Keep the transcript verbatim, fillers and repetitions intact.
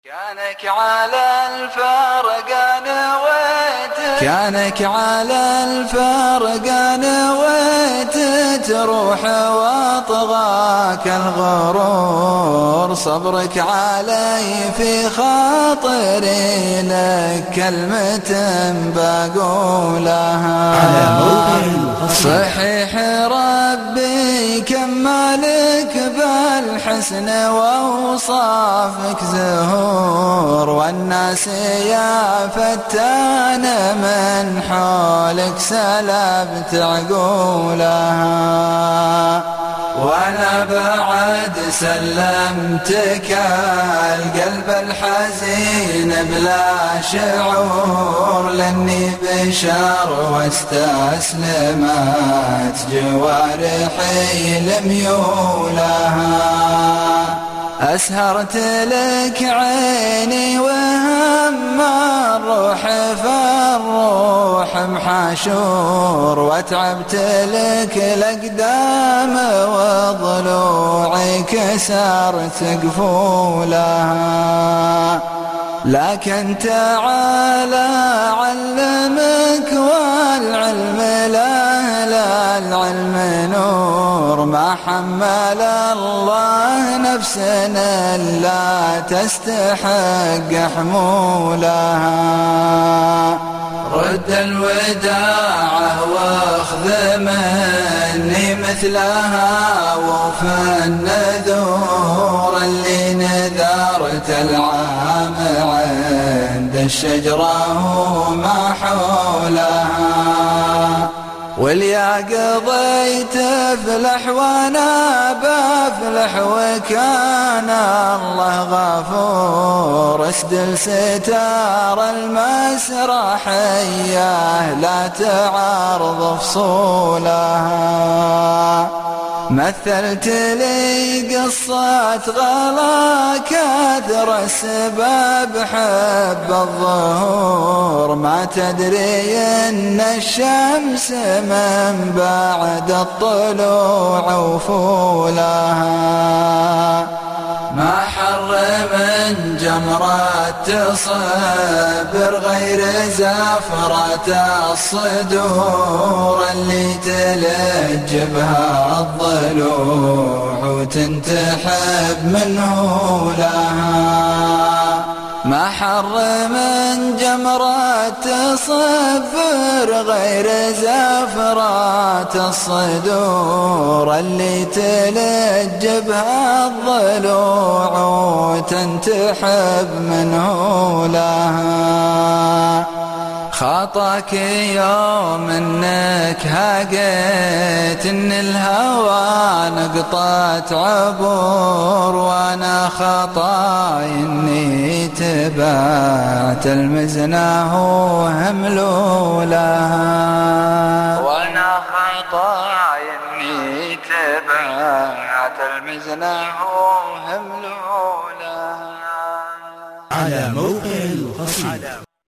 كانك على الفرقان نويت كانك على الفرقان نويت تروح واطغاك الغرور، صبرك علي في خاطري لك كلمة بقولها. صحيح ربي كمالك بالحسن واوصافك زهور، والناس يا فتان من حولك سلبت عقولها. وانا بعد سلمتك القلب الحزين بلا شعور، لاني بشر واستسلمت جوارحي لميولها. أسهرت لك عيني وهم الروح فالروح محاشور، وتعبت لك الأقدام وضلوعي كسرت قفولها. لكن تعالى علمك والعلم له لا العلم نور، ما حمل الله نفسنا لا تستحق حمولها. رد الوداع واخذ مني مثلها وفى النذور، اللي نذرت العام عند الشجرة وما حولها. واليا قضيت افلح وانا بفلح، وكان الله غفور. اسدل ستار المسرح اياه لا تعارض فصولها. مثلت لي قصة غلا كثر السبب حب الظهور، ما تدري ان الشمس من بعد الطلوع وفولها. ما حر من جمرة تصبر غير زفرة الصدور، اللي تلج بها الضلوع وتنتحب منه لها. ما حر من جمرة تصفر غير زفرات الصدور، اللي تلج بها الضلوع وتنتحب منه لها. خطاك يوم انك هاجيت ان الهوى نقطة عبور، وانا خطاي اني تبعت المزنة وهملولها. وانا خطاي اني تبعت المزنة وهملولها. على موقع القصيدة.